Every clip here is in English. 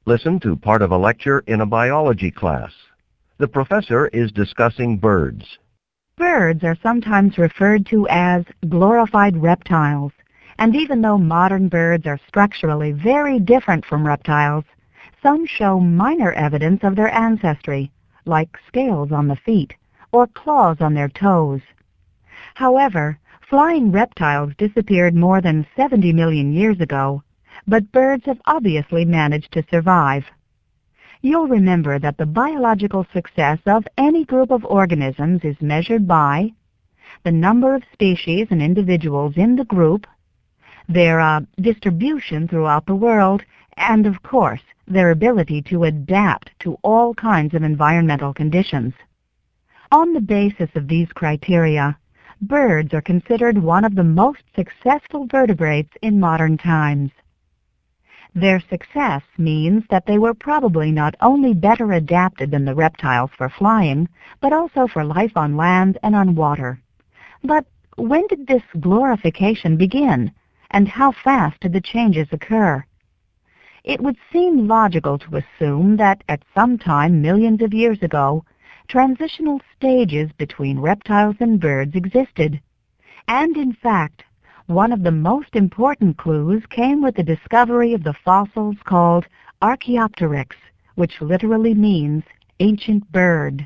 Listen to part of a lecture in a biology class. The professor is discussing birds. Birds are sometimes referred to as glorified reptiles, and even though modern birds are structurally very different from reptiles, some show minor evidence of their ancestry, like scales on the feet or claws on their toes. However, flying reptiles disappeared more than 70 million years ago, but birds have obviously managed to survive. You'll remember that the biological success of any group of organisms is measured by the number of species and individuals in the group, their distribution throughout the world, and of course, their ability to adapt to all kinds of environmental conditions. On the basis of these criteria, birds are considered one of the most successful vertebrates in modern times. Their success means that they were probably not only better adapted than the reptiles for flying, but also for life on land and on water. But when did this glorification begin, and how fast did the changes occur? It would seem logical to assume that at some time millions of years ago, transitional stages between reptiles and birds existed. And in fact, one of the most important clues came with the discovery of the fossils called Archaeopteryx, which literally means ancient bird.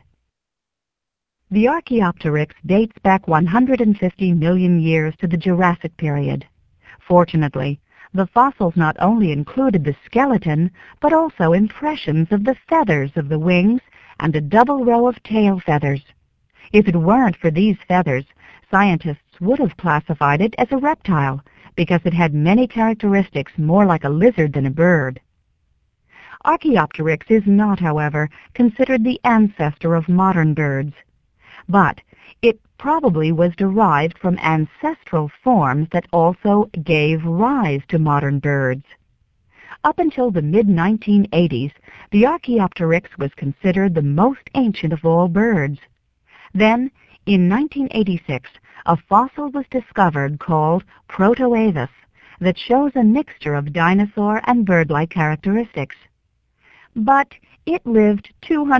The Archaeopteryx dates back 150 million years to the Jurassic period. Fortunately, the fossils not only included the skeleton, but also impressions of the feathers of the wings and a double row of tail feathers. If it weren't for these feathers, scientists would have classified it as a reptile because it had many characteristics more like a lizard than a bird. Archaeopteryx is not, however, considered the ancestor of modern birds, but it probably was derived from ancestral forms that also gave rise to modern birds. Up until the mid-1980s, the Archaeopteryx was considered the most ancient of all birds. Then, in 1986, a fossil was discovered called Protoavis that shows a mixture of dinosaur and bird-like characteristics. But it lived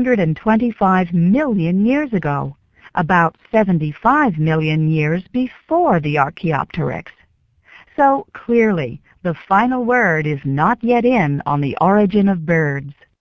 225 million years ago, about 75 million years before the Archaeopteryx. So clearly, the final word is not yet in on the origin of birds.